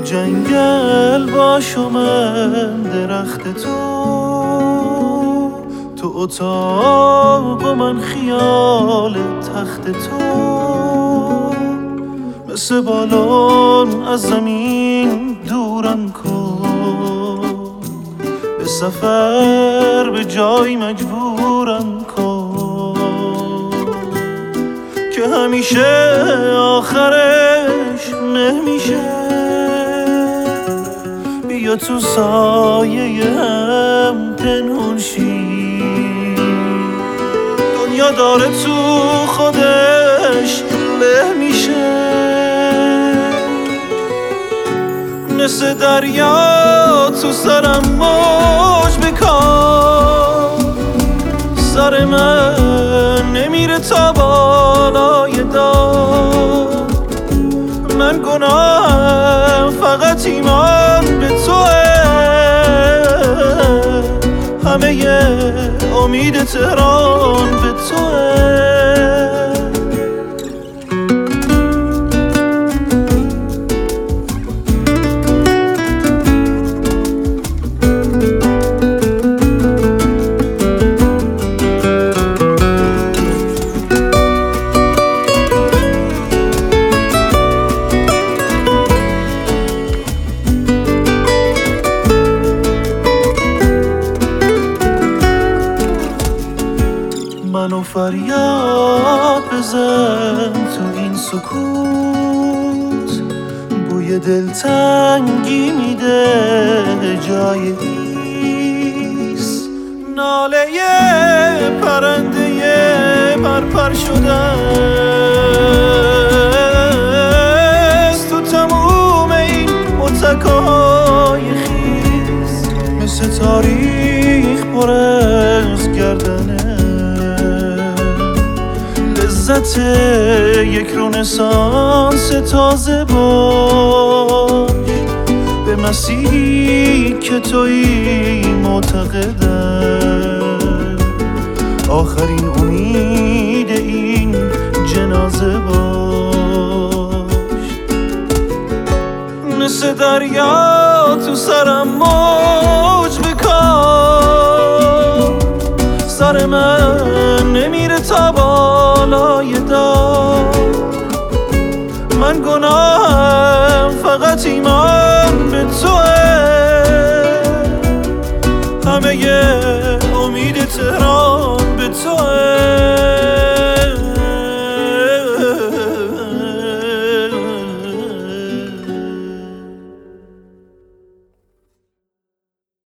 جنگل باشم من درخت تو اتاق و من خیال تخت تو، مثل بالون از زمین دورم کن، به سفر به جای مجبورم کن که همیشه آخرش نمیشه. بیا تو سایه هم پنهون شی، دنیا داره تو خودش له میشه، مثل دریا تو سرم موج بکن، سر من نمیره تا بالای دار، من گناهم فقط ایمان به توه، همه امید تهران به توه. منو فریاد بزن تو این سکوت، بوی دلتنگی میده جای ایست، ناله پرنده پرپر شده است تو تموم این اتکای خیز، مثل تاریخ پر از گردنه، لذت یک رنسانس تازه باش، به مسیحی که تویی معتقدم، آخرین امید این جنازه باش، مثل دریا تو سرم موج بکن، سر من نمیره تا بالای دار، من گناهم فقط ایمان به توه، همه امید تهران